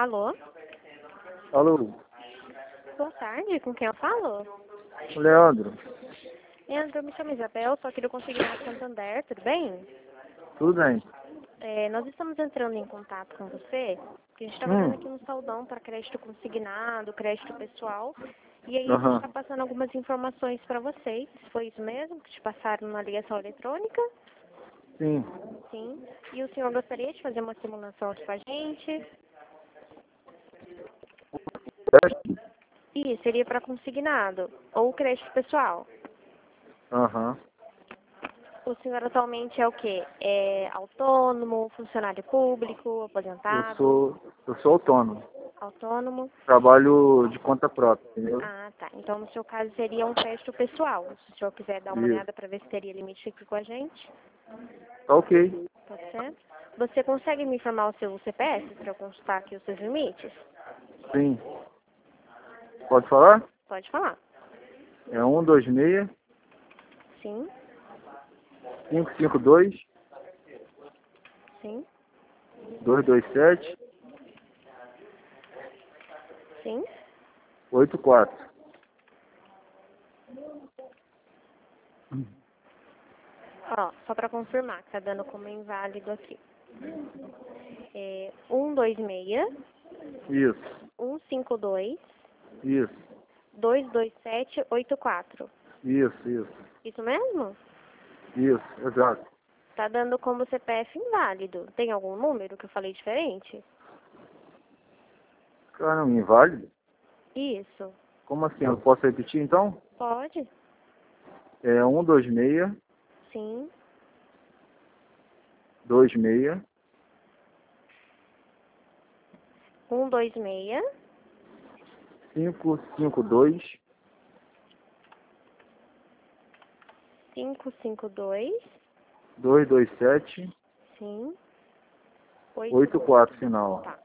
Alô? Alô, Boa tarde, com quem eu falo? Leandro, Leandro, eu me chamo Isabel, sou aqui do Consignado Santander, tudo bem? tudo bem? Nós estamos entrando em contato com você, porque a gente está fazendo aqui um saldão para crédito consignado, crédito pessoal, e aí a gente está Aham, passando algumas informações para vocês. Foi isso mesmo que te passaram na ligação eletrônica? sim. Sim. E o senhor gostaria de fazer uma simulação aqui com a gente? E seria para consignado ou crédito pessoal. Aham, O senhor atualmente é o quê? É autônomo, funcionário público, eu aposentado, sou, eu sou autônomo, autônomo? trabalho de conta própria, entendeu? Ah, tá. Então, no seu caso, seria um crédito pessoal. Se o senhor quiser dar uma Isso, olhada para ver se teria limite aqui com a gente, tá ok, pode ser? Você consegue me informar o seu CPF para eu consultar aqui os seus limites? sim. Pode falar? Pode falar. É 126 Sim, 552 sim, 227 sim. 84. Ó, só para confirmar, que tá dando como inválido aqui. 126 Isso, 152 isso, 22784. isso, Isso mesmo? isso, exato. Tá dando como CPF inválido. Tem algum número que eu falei diferente? Caramba, inválido? Isso. Como assim? Eu posso repetir então? Pode? É 126 Sim. 26 126 552 552. 227 Sim. 8. 84 final. Tá.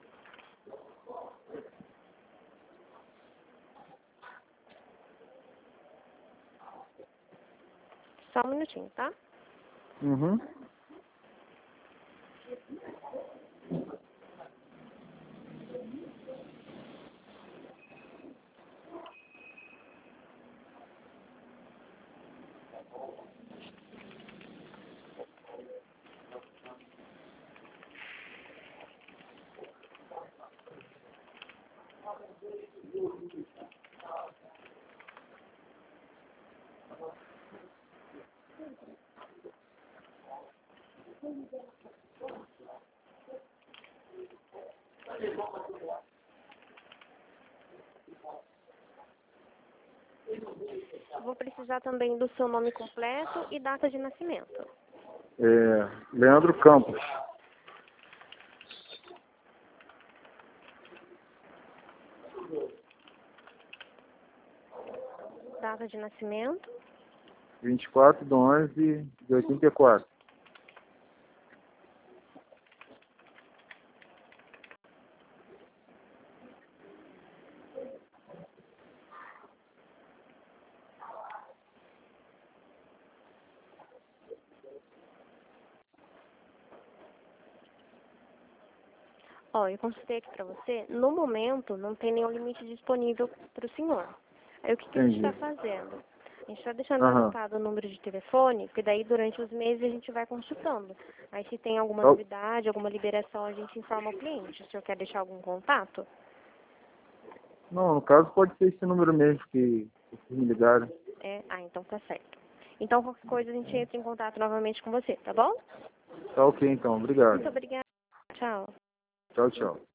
Só um minutinho, tá? Uhum. Vou precisar também do seu nome completo e data de nascimento. Leandro Campos. Data de nascimento. 24/11/84. Ó, eu consultei aqui pra você. No momento, não tem nenhum limite disponível pro senhor. Aí o que a gente Entendi. está fazendo? A gente está deixando Aham. anotado o número de telefone, porque daí durante os meses a gente vai consultando. Aí se tem alguma Tá- novidade, alguma liberação, a gente informa o cliente. O senhor quer deixar algum contato? Não, no caso pode ser esse número mesmo que vocês me ligaram. Então tá certo. Então qualquer coisa a gente entra em contato novamente com você, tá bom? Tá ok então, obrigado. Muito obrigada. Tchau. Tchau, tchau.